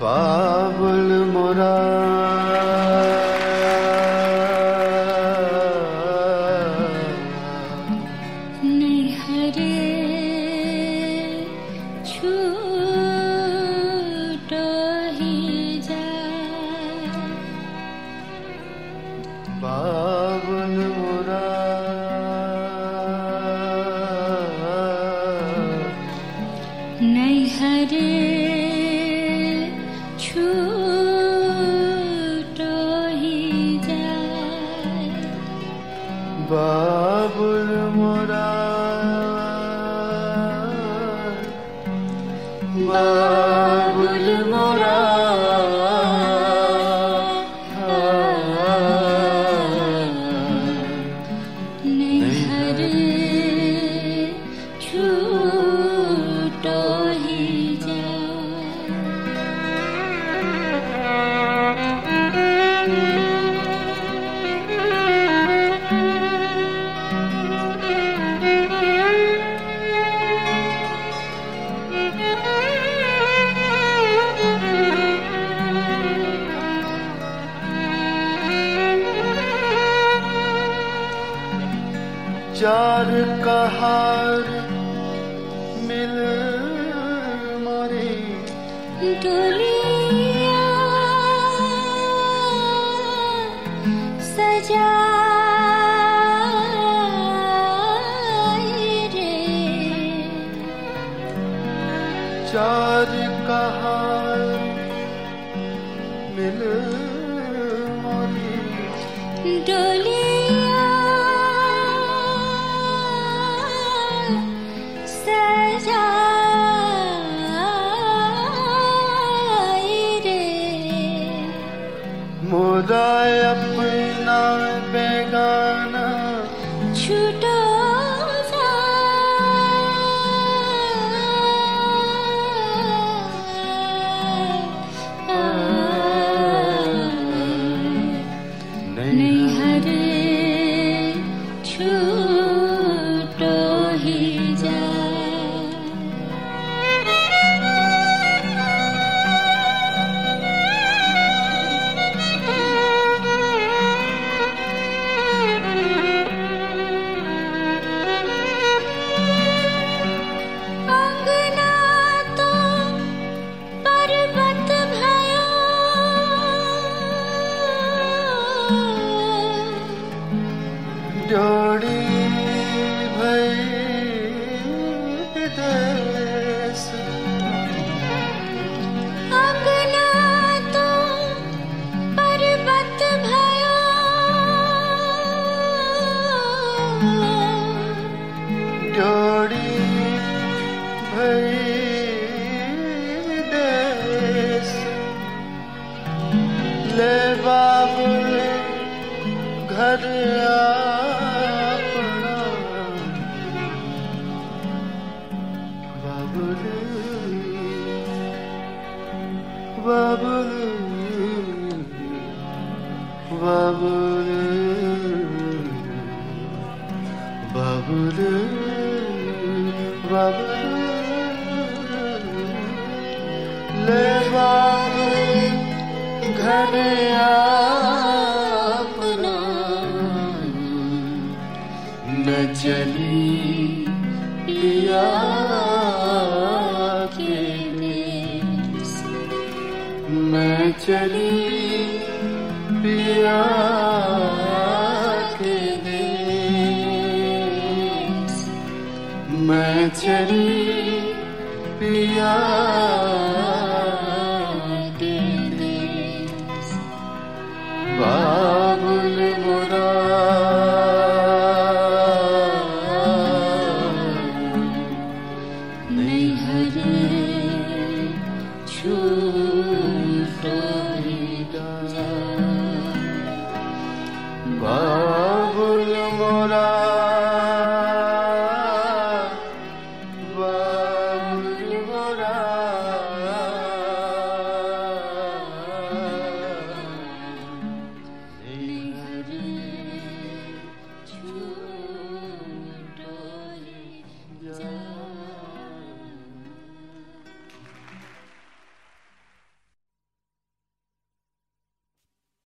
बाबुल मोरा नैहरे छूट ही जाए बाबुल मोरा नैहरे छूट ही जाए बाबुल मोरा बाबुल मोरा नैहरे छूट ही चार कहार मिल मोरी डोलिया सजाई रे चार कहार मिल मोरी डोलिया सजाई रे मोरा अपना बेगाना छूटो नैहरे छूटो ही जोड़ी भई विदेश अंगना तो पर्वत भयो जोड़ी भई विदेश ले बाबुल घर अपना बाबुल बाबुल बाबुल बाबुल बाबुल ले बाबुल घर अपना न चली पिया के देश मैं चली पिया के देश मैं चली पिया के देश बाबुल मोरा नैहरे छूटो